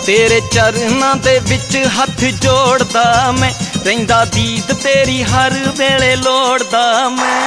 तेरे चरनां दे विच हथ जोड़दा मैं, रहिंदा दीद तेरी हर वेले लोड़दा मैं।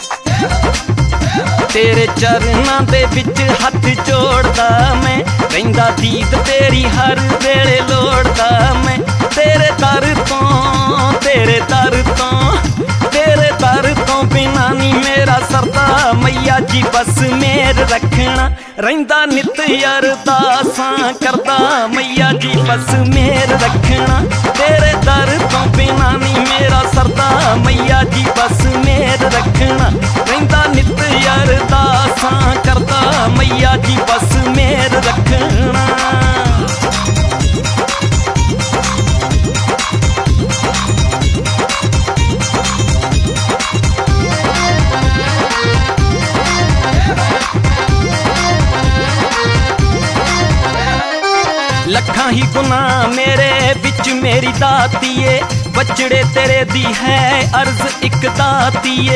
तेरे चरनां दे विच हथ जोड़दा मैं, रहिंदा दीद तेरी हर वेले लोड़दा मैं। तेरे दर तो तेरे दर तो तेरे दर तो बिना नी मेरा सरदा, मैया जी बस मेर रखना, रहिंदा नित अरदासां करदा, मैया जी बस मेर रखना। तेरे दर तो बिना नी मेरा सरदा, मैया जी बस मेर रखना, रहिंदा नित अरदासां करदा, मैया जी बस मेर रखना। लखां ही गुनाह मेरे बिच मेरी दातिए, बचड़े तेरे दी है अर्ज इक दातिए।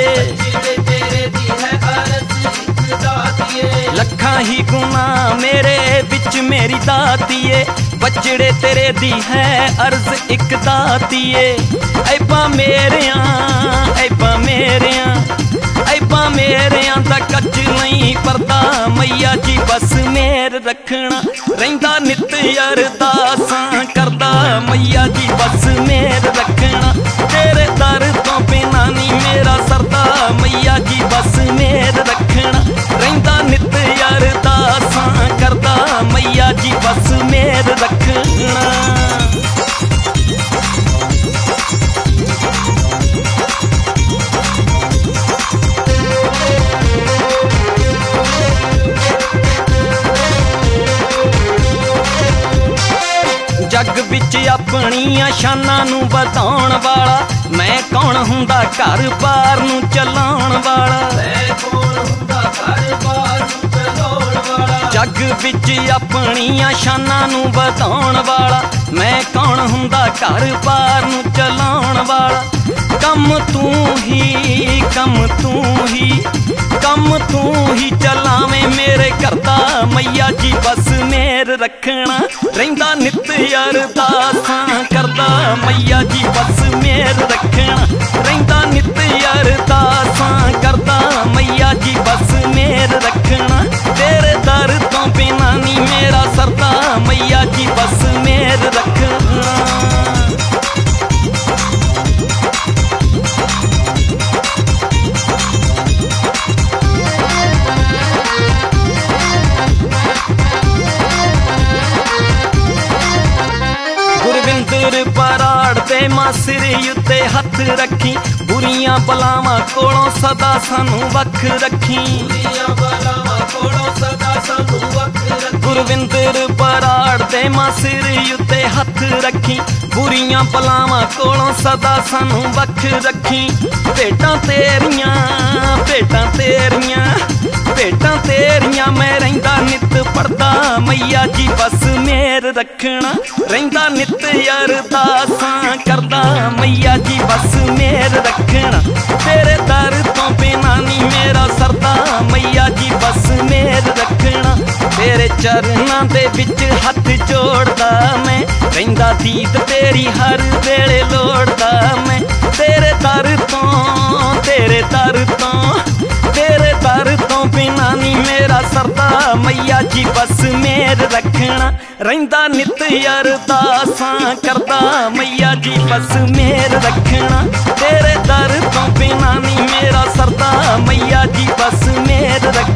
लखां ही गुनाह मेरे बिच मेरी दातिए, बचड़े तेरे दी है अर्ज इक दातिए। ऐबा मेरियां ऐबा मेरियां ऐबा मेरियां दा कच नहीं परदा, मैया जी बस मेर रखना, रहिंदा नित अरदासां करदा, मैया जी बस मेर रखना। तेरे दर तो बिना नी मेरा सरदा, मैया जी बस मेर रखना, रहिंदा नित अरदासां करदा, मैया जी बस मेर रखना। जग विच अपनियां शानां नूं वधाउण वाला, मैं कौन हुंदा घर बार नूं चलाउण वाला। जग विच अपनियां शानां नूं वधाउण वाला, मैं कौन हुंदा घर बार नूं चलाउण वाला। कम तू ही कम तू ही कम तू ही चलावें मेरे करदा, मैया जी बस मेर रखना, रहिंदा नित अरदासां करदा, मैया जी बस मेर रखना, रहिंदा नित अरदासां करदा, मैया जी बस मेर रखना। तेरे दर तो बिना नी मेरा सरदा, मैया जी बस मेर रखना। गुरविंदर बराड़ दे मां सिर उत्ते हथ रखी, बुरियां बलावां कोलों सदा सानू वख रखी। गुरविंदर बराड़ दे मां सिर उत्ते हथ रखी, बुरियां बलावां कोलों सदा सानू वख रखी। भेटां तेरियां भेटां तेरियां भेटां तेरियां मैं रहिंदा नित पढ़दा, मैया जी बस मेर रखना, रहिंदा नित अरदासां करदा, मैया जी बस मेर रखना। तेरे दर तो बिना नी मेरा सरदा, मैया जी बस मेर रखना। तेरे चरनां दे विच हथ जोड़दा मैं, रहिंदा दीद तेरी हर वेले लोड़दा मैं। तेरे दर तो तेरे दर तो तेरे दर तो बिना नी मेरा सरदा, मैया जी बस मेर रखना, रहिंदा नित अरदासां करदा, मैया जी बस मेर रखना। तेरे दर तो बिना नी मेरा सरदा, मैया जी बस मेर रखना।